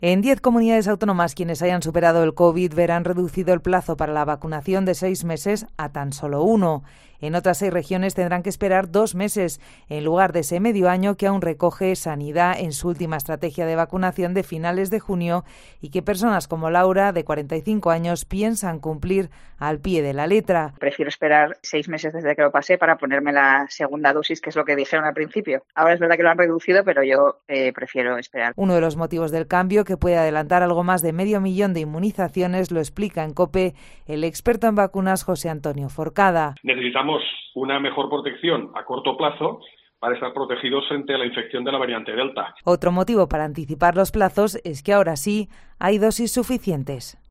En 10 comunidades autónomas, quienes hayan superado el COVID verán reducido el plazo para la vacunación de 6 meses a tan solo 1. En otras 6 regiones tendrán que esperar 2 meses, en lugar de ese medio año que aún recoge Sanidad en su última estrategia de vacunación de finales de junio y que personas como Laura, de 45 años, piensan cumplir al pie de la letra. Prefiero esperar 6 meses desde que lo pasé para ponerme la segunda dosis, que es lo que dijeron al principio. Ahora es verdad que lo han reducido, pero yo prefiero esperar. Uno de los motivos del cambio, que puede adelantar algo más de 500.000 de inmunizaciones, lo explica en COPE el experto en vacunas José Antonio Forcada. Necesitamos una mejor protección a corto plazo para estar protegidos frente a la infección de la variante Delta. Otro motivo para anticipar los plazos es que ahora sí hay dosis suficientes.